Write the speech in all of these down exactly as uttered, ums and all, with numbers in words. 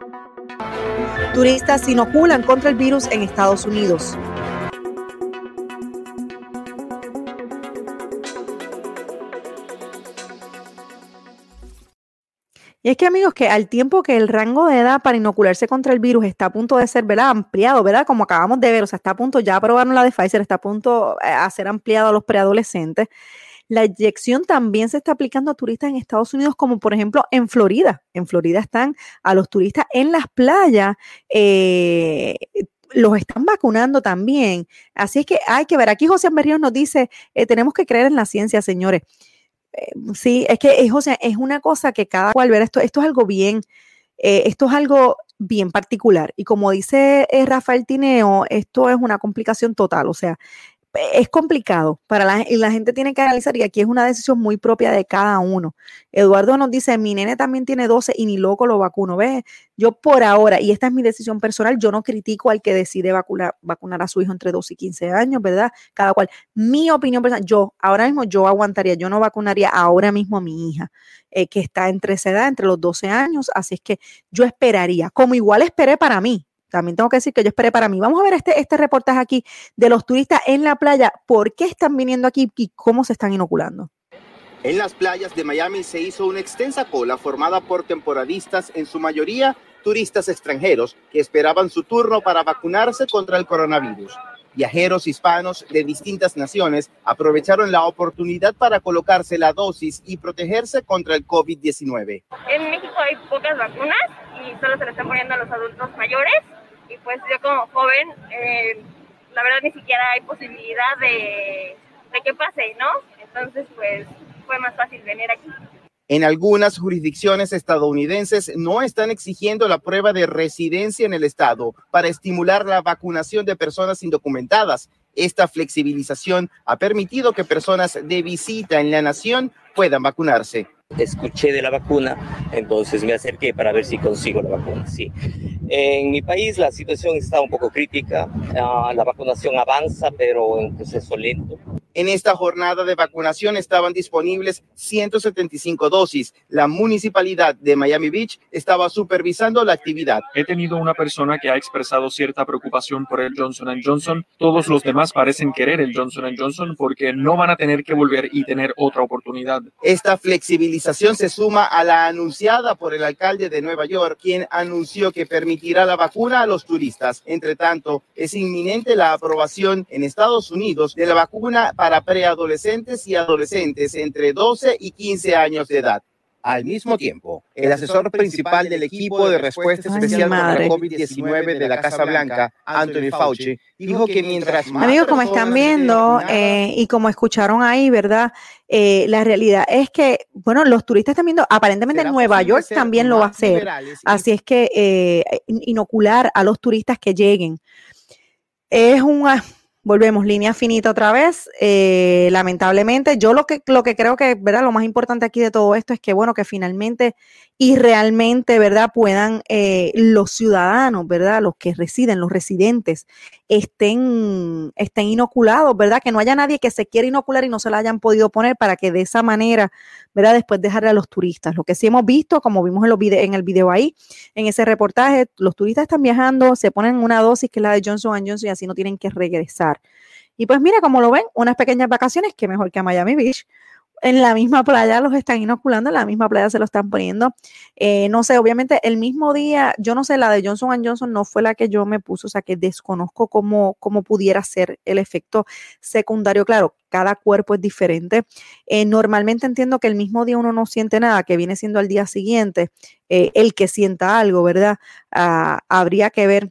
Turistas se inoculan contra el virus en Estados Unidos. Y es que, amigos, que al tiempo que el rango de edad para inocularse contra el virus está a punto de ser, ¿verdad?, ampliado, ¿verdad?, como acabamos de ver, o sea, está a punto, ya aprobaron la de Pfizer, está a punto a ser ampliado a los preadolescentes. La inyección también se está aplicando a turistas en Estados Unidos, como por ejemplo en Florida. En Florida están a los turistas en las playas, eh, los están vacunando también. Así es que hay que ver. Aquí José Berríos nos dice, eh, tenemos que creer en la ciencia, señores. Eh, sí, es que es, o sea, es una cosa que cada cual ver, esto, esto es algo bien, eh, esto es algo bien particular. Y como dice eh, Rafael Tineo, esto es una complicación total, o sea, es complicado para la, y la gente tiene que analizar, y aquí es una decisión muy propia de cada uno. Eduardo nos dice, mi nene también tiene doce y ni loco lo vacuno. ¿Ves? Yo por ahora, y esta es mi decisión personal, yo no critico al que decide vacunar, vacunar a su hijo entre doce y quince años, ¿verdad? Cada cual. Mi opinión personal, yo ahora mismo yo aguantaría, yo no vacunaría ahora mismo a mi hija, eh, que está entre esa edad, entre los doce años, así es que yo esperaría, como igual esperé para mí. También tengo que decir que yo esperé para mí. Vamos a ver este, este reportaje aquí de los turistas en la playa. ¿Por qué están viniendo aquí y cómo se están inoculando? En las playas de Miami se hizo una extensa cola formada por temporadistas, en su mayoría turistas extranjeros, que esperaban su turno para vacunarse contra el coronavirus. Viajeros hispanos de distintas naciones aprovecharon la oportunidad para colocarse la dosis y protegerse contra el COVID diecinueve. En México hay pocas vacunas y solo se le están poniendo a los adultos mayores. Y pues yo como joven, eh, la verdad ni siquiera hay posibilidad de, de que pase, ¿no? Entonces pues fue más fácil venir aquí. En algunas jurisdicciones estadounidenses no están exigiendo la prueba de residencia en el estado para estimular la vacunación de personas indocumentadas. Esta flexibilización ha permitido que personas de visita en la nación puedan vacunarse. Escuché de la vacuna, entonces me acerqué para ver si consigo la vacuna. Sí. En mi país la situación está un poco crítica, uh, la vacunación avanza, pero en proceso lento. En esta jornada de vacunación estaban disponibles ciento setenta y cinco dosis. La municipalidad de Miami Beach estaba supervisando la actividad. He tenido una persona que ha expresado cierta preocupación por el Johnson and Johnson. Todos los demás parecen querer el Johnson and Johnson porque no van a tener que volver y tener otra oportunidad. Esta flexibilización se suma a la anunciada por el alcalde de Nueva York, quien anunció que permitirá la vacuna a los turistas. Entre tanto, es inminente la aprobación en Estados Unidos de la vacuna para preadolescentes y adolescentes entre doce y quince años de edad. Al mismo tiempo, el asesor principal del equipo de respuesta especial contra el COVID diecinueve de la Casa Blanca, Anthony Fauci, dijo que mientras más... Amigos, como están viendo eh, y como escucharon ahí, ¿verdad? Eh, la realidad es que, bueno, los turistas están viendo, aparentemente en Nueva York también lo va a hacer. Así es que eh, inocular a los turistas que lleguen es una... Volvemos, línea finita otra vez, eh, lamentablemente. Yo lo que, lo que creo que, ¿verdad? Lo más importante aquí de todo esto es que, bueno, que finalmente y realmente, ¿verdad? Puedan eh, los ciudadanos, ¿verdad? Los que residen, los residentes, estén, estén inoculados, ¿verdad? Que no haya nadie que se quiera inocular y no se la hayan podido poner para que de esa manera, ¿verdad? Después dejarle a los turistas. Lo que sí hemos visto, como vimos en, los vide- en el video ahí, en ese reportaje, los turistas están viajando, se ponen una dosis que es la de Johnson and Johnson y así no tienen que regresar. Y pues mira, como lo ven, unas pequeñas vacaciones, que mejor que a Miami Beach. En la misma playa los están inoculando, en la misma playa se lo están poniendo. Eh, no sé, obviamente el mismo día, yo no sé, la de Johnson and Johnson no fue la que yo me puse, o sea que desconozco cómo, cómo pudiera ser el efecto secundario. Claro, cada cuerpo es diferente. Eh, normalmente entiendo que el mismo día uno no siente nada, que viene siendo al día siguiente, eh, el que sienta algo, ¿verdad? Ah, habría que ver,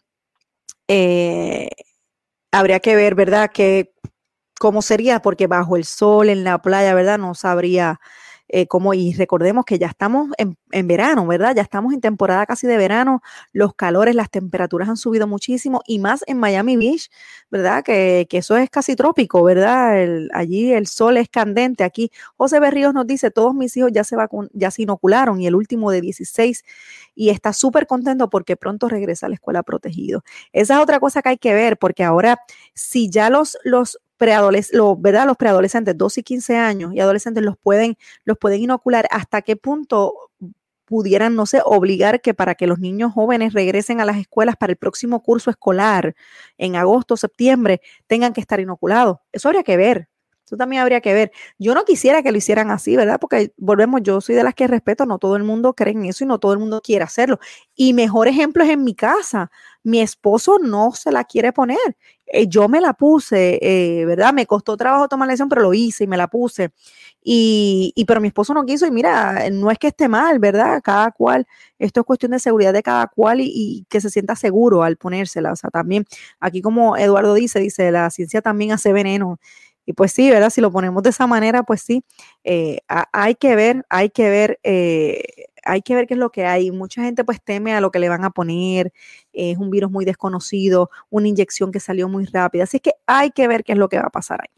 eh, habría que ver, ¿verdad? Que cómo sería, porque bajo el sol, en la playa, ¿verdad? No sabría eh, cómo, y recordemos que ya estamos en, en verano, ¿verdad? Ya estamos en temporada casi de verano, los calores, las temperaturas han subido muchísimo, y más en Miami Beach, ¿verdad? Que, que eso es casi trópico, ¿verdad? El, allí el sol es candente. Aquí José Berríos nos dice, todos mis hijos ya se, vacun- ya se inocularon, y el último de dieciséis, y está súper contento porque pronto regresa a la escuela protegido. Esa es otra cosa que hay que ver, porque ahora, si ya los, los preadolescentes, los, ¿verdad? Los preadolescentes, doce y quince años y adolescentes los pueden, los pueden inocular, ¿hasta qué punto pudieran, no sé, obligar que para que los niños jóvenes regresen a las escuelas para el próximo curso escolar en agosto, septiembre, tengan que estar inoculados. Eso habría que ver. Eso también habría que ver. Yo no quisiera que lo hicieran así, ¿verdad? Porque volvemos, yo soy de las que respeto, no todo el mundo cree en eso y no todo el mundo quiere hacerlo. Y mejor ejemplo es en mi casa. Mi esposo no se la quiere poner. Eh, yo me la puse, eh, ¿verdad? Me costó trabajo tomar la decisión, pero lo hice y me la puse. Y, y pero mi esposo no quiso y mira, no es que esté mal, ¿verdad? Cada cual, esto es cuestión de seguridad de cada cual y, y que se sienta seguro al ponérsela. O sea, también, aquí como Eduardo dice, dice, la ciencia también hace veneno. Y pues sí, ¿verdad? Si lo ponemos de esa manera, pues sí, eh, a, hay que ver, hay que ver, eh, hay que ver qué es lo que hay. Mucha gente pues teme a lo que le van a poner, eh, es un virus muy desconocido, una inyección que salió muy rápida, así que hay que ver qué es lo que va a pasar ahí.